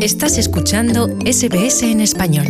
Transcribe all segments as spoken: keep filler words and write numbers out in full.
Estás escuchando S B S en español.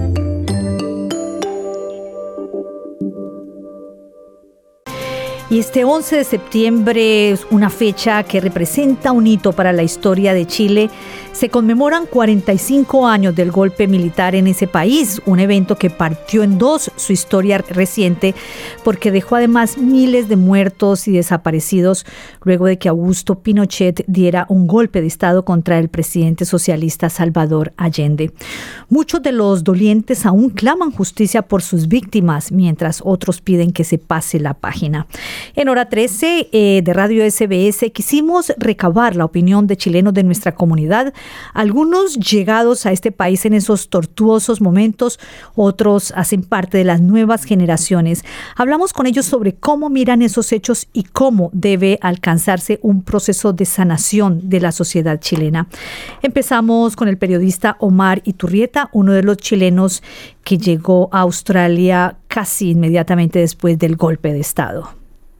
Y este once de septiembre es una fecha que representa un hito para la historia de Chile. Se conmemoran cuarenta y cinco años del golpe militar en ese país, un evento que partió en dos su historia reciente porque dejó además miles de muertos y desaparecidos luego de que Augusto Pinochet diera un golpe de Estado contra el presidente socialista Salvador Allende. Muchos de los dolientes aún claman justicia por sus víctimas, mientras otros piden que se pase la página. En Hora trece eh, de Radio S B S quisimos recabar la opinión de chilenos de nuestra comunidad, algunos llegados a este país en esos tortuosos momentos, otros hacen parte de las nuevas generaciones. Hablamos con ellos sobre cómo miran esos hechos y cómo debe alcanzarse un proceso de sanación de la sociedad chilena. Empezamos con el periodista Omar Iturrieta, uno de los chilenos que llegó a Australia casi inmediatamente después del golpe de Estado.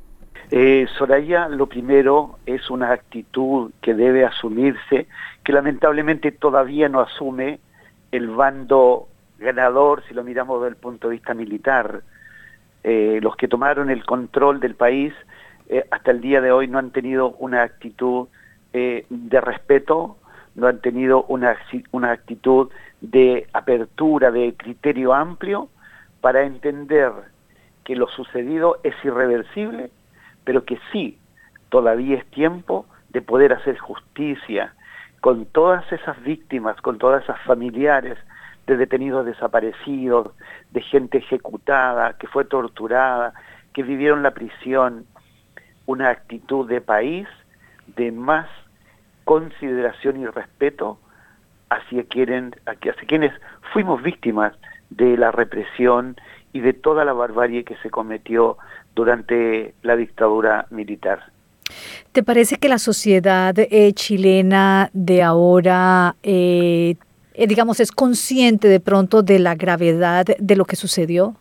Eh, Soraya, lo primero es una actitud que debe asumirse, que lamentablemente todavía no asume el bando ganador, si lo miramos desde el punto de vista militar. Eh, los que tomaron el control del país eh, hasta el día de hoy no han tenido una actitud eh, de respeto, no han tenido una, una actitud de apertura, de criterio amplio, para entender que lo sucedido es irreversible, pero que sí, todavía es tiempo de poder hacer justicia con todas esas víctimas, con todas esas familiares de detenidos desaparecidos, de gente ejecutada, que fue torturada, que vivieron la prisión. Una actitud de país de más consideración y respeto hacia, quieren, hacia quienes fuimos víctimas de la represión y de toda la barbarie que se cometió durante la dictadura militar. ¿Te parece que la sociedad eh, chilena de ahora, eh, eh, digamos, es consciente de pronto de la gravedad de lo que sucedió?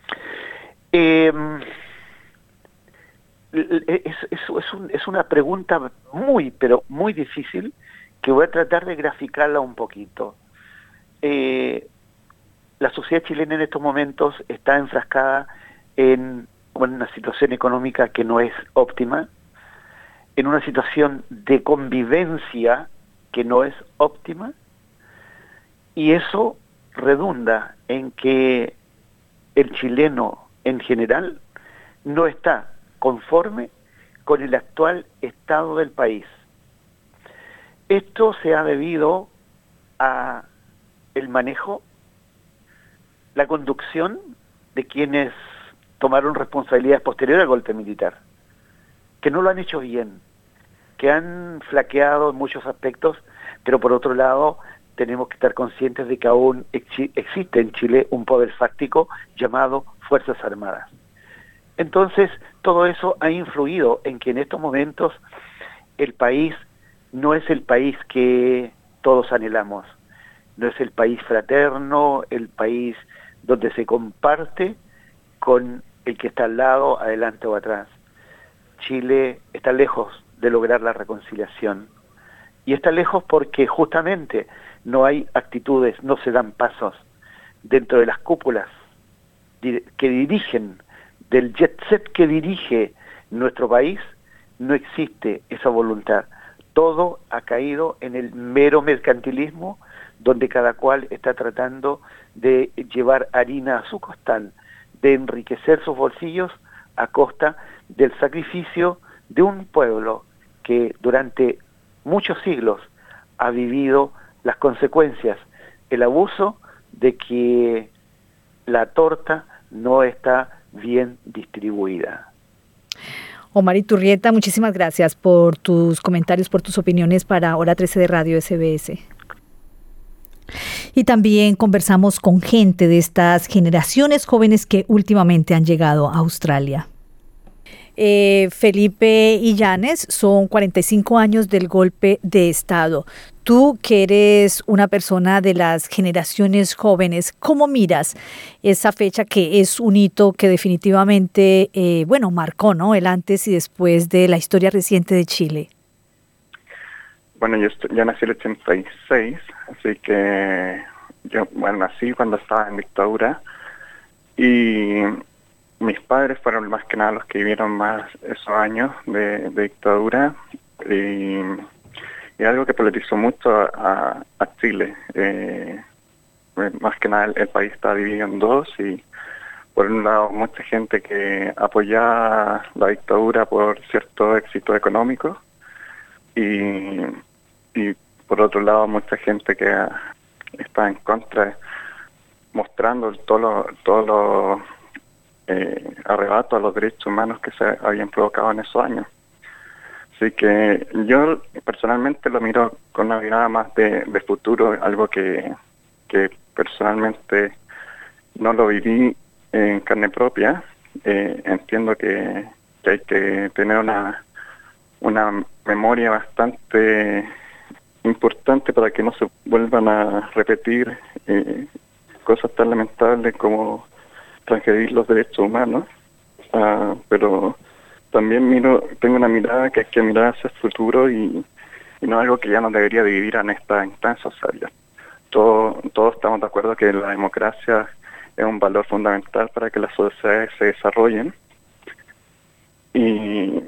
Eh, es, es, es, un, es una pregunta muy, pero muy difícil, que voy a tratar de graficarla un poquito. Eh, la sociedad chilena en estos momentos está enfrascada en una situación económica que no es óptima, en una situación de convivencia que no es óptima, y eso redunda en que el chileno en general no está conforme con el actual estado del país. Esto se ha debido a el manejo, la conducción de quienes tomaron responsabilidades posteriores al golpe militar, que no lo han hecho bien, que han flaqueado en muchos aspectos, pero por otro lado tenemos que estar conscientes de que aún ex- existe en Chile un poder fáctico llamado Fuerzas Armadas. Entonces, todo eso ha influido en que en estos momentos el país no es el país que todos anhelamos, no es el país fraterno, el país donde se comparte con el que está al lado, adelante o atrás. Chile está lejos de lograr la reconciliación. Y está lejos porque justamente no hay actitudes, no se dan pasos dentro de las cúpulas que dirigen, del jet set que dirige nuestro país, no existe esa voluntad. Todo ha caído en el mero mercantilismo, donde cada cual está tratando de llevar harina a su costal, de enriquecer sus bolsillos a costa del sacrificio de un pueblo que durante muchos siglos ha vivido las consecuencias, el abuso de que la torta no está bien distribuida. Omar Iturrieta, muchísimas gracias por tus comentarios, por tus opiniones para Hora trece de Radio S B S. Y también conversamos con gente de estas generaciones jóvenes que últimamente han llegado a Australia. Eh, Felipe Illanes, son cuarenta y cinco años del golpe de Estado. Tú, que eres una persona de las generaciones jóvenes, ¿cómo miras esa fecha que es un hito que definitivamente, eh, bueno, marcó, ¿no?, el antes y después de la historia reciente de Chile? bueno, yo, estoy, yo nací en el ochenta y seis, así que yo, bueno, nací cuando estaba en dictadura y mis padres fueron más que nada los que vivieron más esos años de, de dictadura y, y algo que politizó mucho a, a Chile. Eh, más que nada el, el país está dividido en dos y por un lado mucha gente que apoyaba la dictadura por cierto éxito económico y, y por otro lado mucha gente que está en contra, mostrando todos los todo lo, eh, arrebatos a los derechos humanos que se habían provocado en esos años. Así que yo personalmente lo miro con una mirada más de, de futuro, algo que, que personalmente no lo viví en carne propia. Eh, entiendo que, que hay que tener una, una memoria bastante importante para que no se vuelvan a repetir eh, cosas tan lamentables como transgredir los derechos humanos, uh, pero también miro, tengo una mirada que hay que mirar hacia el futuro y, y no es algo que ya no debería dividir en esta instancia. O sea, ya todo, todos estamos de acuerdo que la democracia es un valor fundamental para que las sociedades se desarrollen y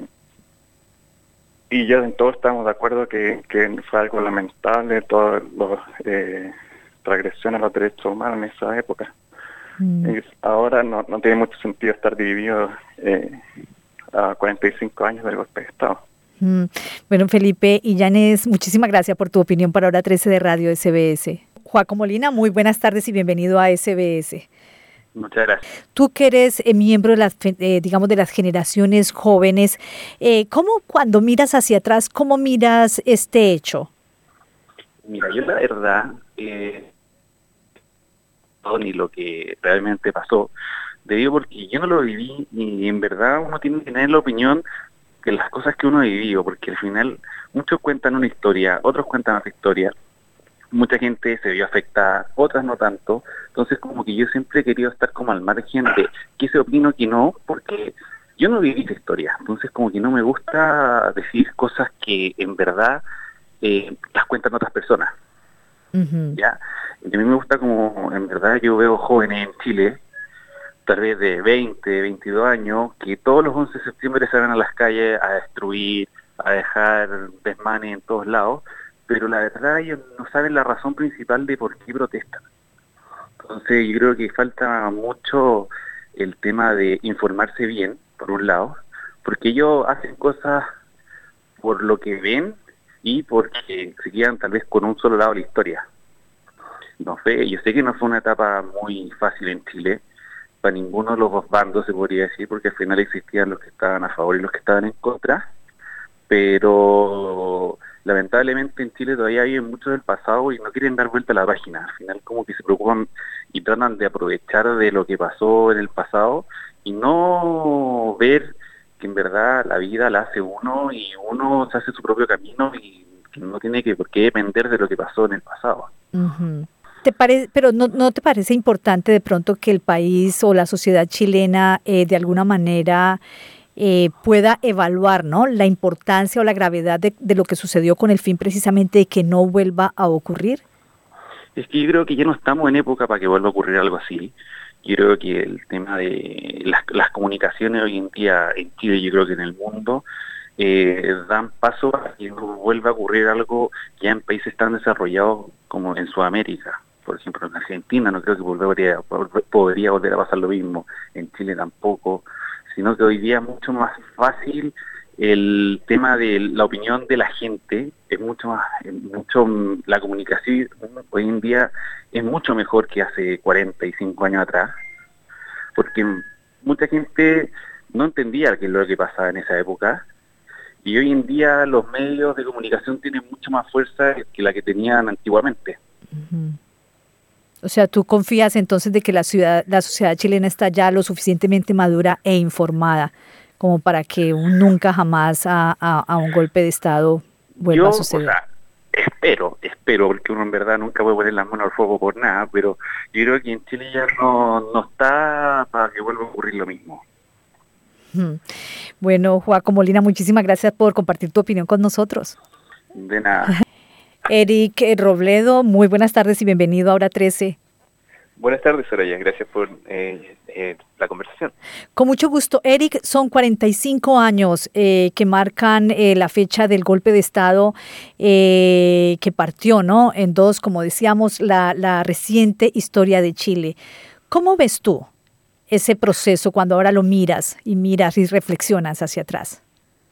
y ya todos estamos de acuerdo que, que fue algo lamentable todas las eh, transgresiones a los derechos humanos en esa época. Mm. Y ahora no, no tiene mucho sentido estar dividido eh, a cuarenta y cinco años del golpe de Estado. Mm. Bueno, Felipe y Yanes, muchísimas gracias por tu opinión para Hora trece de Radio S B S. Joaco Molina, muy buenas tardes y bienvenido a S B S. Muchas gracias. Tú que eres eh, miembro de las, eh, digamos, de las generaciones jóvenes, eh, ¿cómo cuando miras hacia atrás, cómo miras este hecho? Mira, yo la verdad, eh, no, ni lo que realmente pasó, debido porque yo no lo viví y en verdad uno tiene que tener la opinión de las cosas que uno ha vivido, porque al final muchos cuentan una historia, otros cuentan otra historia. Mucha gente se vio afectada, otras no tanto. Entonces como que yo siempre he querido estar como al margen de qué se opino, qué no, porque yo no viví esa historia. Entonces como que no me gusta decir cosas que en verdad eh, las cuentan otras personas. Uh-huh. ¿Ya? Y a mí me gusta como, en verdad yo veo jóvenes en Chile, tal vez de veinte, veintidós años, que todos los once de septiembre salen a las calles a destruir, a dejar desmanes en todos lados, pero la verdad ellos no saben la razón principal de por qué protestan. Entonces yo creo que falta mucho el tema de informarse bien, por un lado, porque ellos hacen cosas por lo que ven y porque se quedan tal vez con un solo lado de la historia. No sé, yo sé que no fue una etapa muy fácil en Chile, para ninguno de los dos bandos se podría decir, porque al final existían los que estaban a favor y los que estaban en contra, pero lamentablemente en Chile todavía viven mucho del pasado y no quieren dar vuelta a la página. Al final como que se preocupan y tratan de aprovechar de lo que pasó en el pasado y no ver que en verdad la vida la hace uno y uno se hace su propio camino y que no tiene que por qué depender de lo que pasó en el pasado. Uh-huh. ¿Te pare- pero no, ¿no te parece importante de pronto que el país o la sociedad chilena eh, de alguna manera eh, pueda evaluar, ¿no?, la importancia o la gravedad de, de lo que sucedió con el fin precisamente de que no vuelva a ocurrir? Es que yo creo que ya no estamos en época para que vuelva a ocurrir algo así. Yo creo que el tema de las, las comunicaciones hoy en día en Chile, yo creo que en el mundo, eh, dan paso a que no vuelva a ocurrir algo ya en países tan desarrollados como en Sudamérica. Por ejemplo, en Argentina no creo que volvería, podría volver a pasar lo mismo, en Chile tampoco, sino que hoy día es mucho más fácil el tema de la opinión de la gente, es mucho más, mucho la comunicación hoy en día es mucho mejor que hace cuarenta y cinco años atrás, porque mucha gente no entendía qué es lo que pasaba en esa época, y hoy en día los medios de comunicación tienen mucho más fuerza que la que tenían antiguamente. Uh-huh. O sea, ¿tú confías entonces de que la ciudad, la sociedad chilena está ya lo suficientemente madura e informada como para que un nunca jamás a, a, a un golpe de Estado vuelva Yo, a suceder? O sea, espero, espero, porque uno en verdad nunca puede poner las manos al fuego por nada, pero yo creo que en Chile ya no, no está para que vuelva a ocurrir lo mismo. Hmm. Bueno, Joaco Molina, muchísimas gracias por compartir tu opinión con nosotros. De nada. Eric Robledo, muy buenas tardes y bienvenido a Hora trece. Buenas tardes, Soraya. Gracias por eh, eh, la conversación. Con mucho gusto. Eric, son cuarenta y cinco años eh, que marcan eh, la fecha del golpe de Estado eh, que partió, ¿no? En dos, como decíamos, la, la reciente historia de Chile. ¿Cómo ves tú ese proceso cuando ahora lo miras y miras y reflexionas hacia atrás?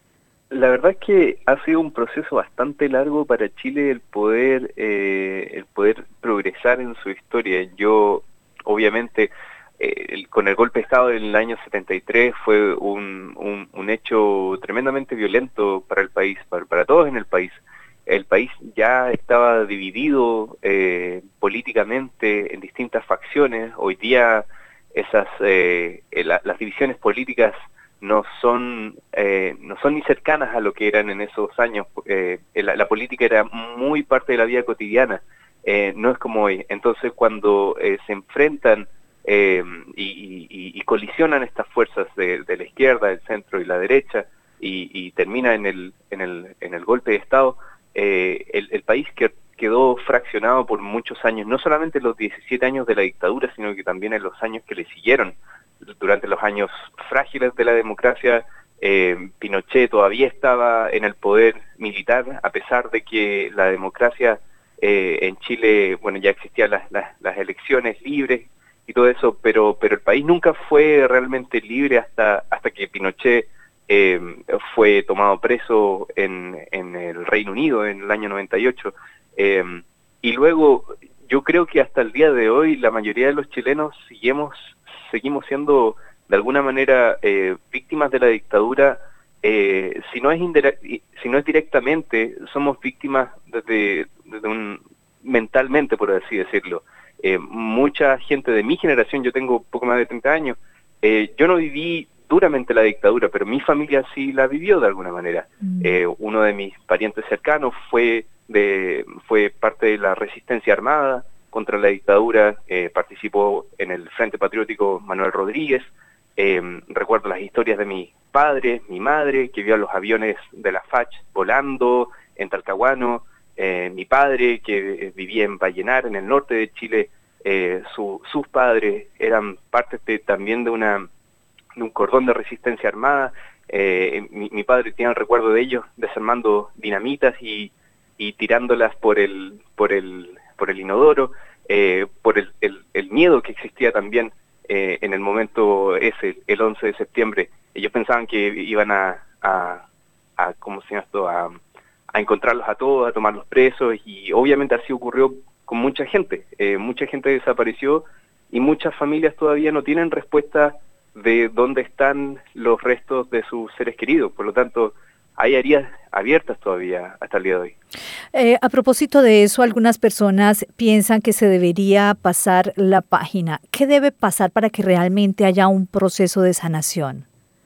La verdad es que ha sido un proceso bastante largo para Chile el poder eh, el poder progresar en su historia. Yo, obviamente, eh, el, con el golpe de Estado en el año setenta y tres fue un, un, un hecho tremendamente violento para el país, para, para todos en el país. El país ya estaba dividido eh, políticamente en distintas facciones. Hoy día esas eh, la, las divisiones políticas no son eh, no son ni cercanas a lo que eran en esos años. Eh, la, la política era muy parte de la vida cotidiana, eh, no es como hoy. Entonces, cuando eh, se enfrentan eh, y, y, y colisionan estas fuerzas de, de la izquierda, del centro y la derecha, y, y termina en el en el en el golpe de Estado, eh, el, el país que quedó fraccionado por muchos años, no solamente en los diecisiete años de la dictadura, sino que también en los años que le siguieron. Durante los años frágiles de la democracia, eh, Pinochet todavía estaba en el poder militar, a pesar de que la democracia eh, en Chile, bueno, ya existían las, las, las elecciones libres y todo eso, pero pero el país nunca fue realmente libre hasta hasta que Pinochet eh, fue tomado preso en, en el Reino Unido en el año noventa y ocho. Eh, y luego, yo creo que hasta el día de hoy la mayoría de los chilenos seguimos seguimos siendo de alguna manera eh, víctimas de la dictadura. Eh, si no es si no es directamente, somos víctimas desde, desde un mentalmente, por así decirlo. Eh, mucha gente de mi generación, yo tengo poco más de treinta años, eh, yo no viví duramente la dictadura, pero mi familia sí la vivió de alguna manera. Mm. Eh, uno de mis parientes cercanos fue de fue parte de la resistencia armada contra la dictadura, eh, participó en el Frente Patriótico Manuel Rodríguez. Eh, recuerdo las historias de mi padre, mi madre, que vio los aviones de la F A C volando en Talcahuano, eh, mi padre, que eh, vivía en Vallenar, en el norte de Chile. Eh, su, sus padres eran parte de, también de, una, de un cordón de resistencia armada. Eh, mi, mi padre tiene el recuerdo de ellos desarmando dinamitas y, y tirándolas por el... por el por el inodoro, eh, por el, el, el miedo que existía también eh, en el momento ese, el once de septiembre. Ellos pensaban que iban a, a, a ¿cómo se llama esto?, a, a encontrarlos a todos, a tomarlos presos, y obviamente así ocurrió con mucha gente. Eh, mucha gente desapareció y muchas familias todavía no tienen respuesta de dónde están los restos de sus seres queridos. Por lo tanto, hay heridas abiertas todavía hasta el día de hoy. Eh, a propósito de eso, algunas personas piensan que se debería pasar la página. ¿Qué debe pasar para que realmente haya un proceso de sanación?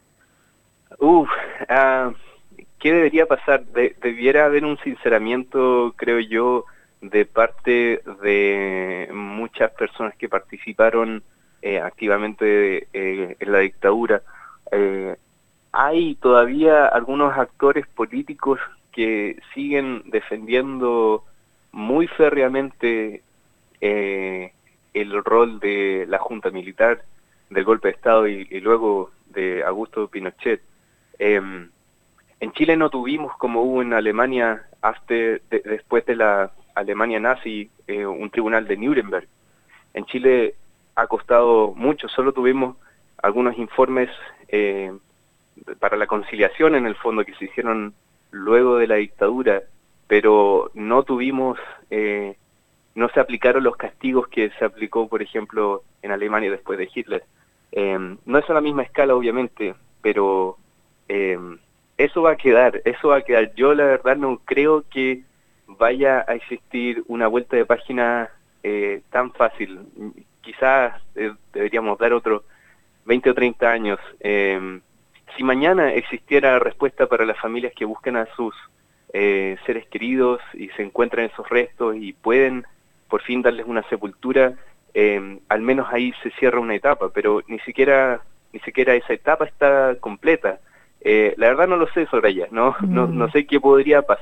Uf, uh, ¿qué debería pasar? De, debiera haber un sinceramiento, creo yo, de parte de muchas personas que participaron eh, activamente eh, en la dictadura. Eh, Hay todavía algunos actores políticos que siguen defendiendo muy férreamente eh, el rol de la Junta Militar, del golpe de Estado y, y luego de Augusto Pinochet. Eh, en Chile no tuvimos, como hubo en Alemania after, de, después de la Alemania nazi, eh, un tribunal de Nuremberg. En Chile ha costado mucho, solo tuvimos algunos informes eh, para la conciliación, en el fondo, que se hicieron luego de la dictadura, pero no tuvimos, eh, no se aplicaron los castigos que se aplicó, por ejemplo, en Alemania después de Hitler. Eh, no es a la misma escala, obviamente, pero eh, eso va a quedar, eso va a quedar. Yo la verdad no creo que vaya a existir una vuelta de página eh, tan fácil. Quizás eh, deberíamos dar otros veinte o treinta años. Eh, Si mañana existiera respuesta para las familias que buscan a sus eh, seres queridos y se encuentran esos restos y pueden por fin darles una sepultura, eh, al menos ahí se cierra una etapa, pero ni siquiera ni siquiera esa etapa está completa. Eh, la verdad no lo sé, Soraya, no, mm. no, no sé qué podría pasar.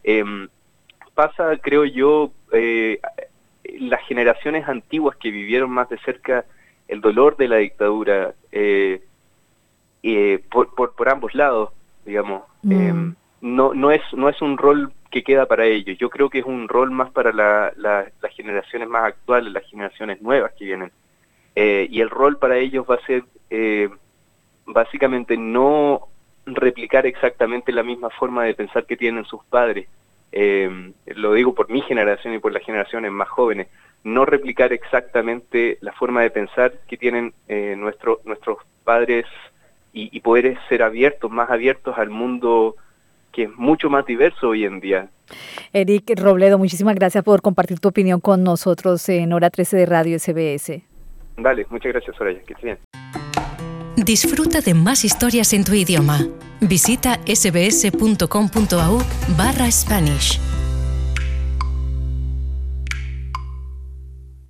Eh, pasa, creo yo, eh, las generaciones antiguas que vivieron más de cerca el dolor de la dictadura, eh, eh, por, por, por ambos lados, digamos, mm. eh, no, no, es, no es un rol que queda para ellos. Yo creo que es un rol más para la, la, las generaciones más actuales, las generaciones nuevas que vienen. Eh, y el rol para ellos va a ser eh, básicamente no replicar exactamente la misma forma de pensar que tienen sus padres. Eh, lo digo por mi generación y por las generaciones más jóvenes, no replicar exactamente la forma de pensar que tienen eh, nuestro, nuestros padres y, y poder ser abiertos, más abiertos al mundo que es mucho más diverso hoy en día. Eric Robledo, muchísimas gracias por compartir tu opinión con nosotros en Hora trece de Radio S B S. Dale, muchas gracias, Soraya, que estés bien. Disfruta de más historias en tu idioma. Visita sbs.com.au barra Spanish.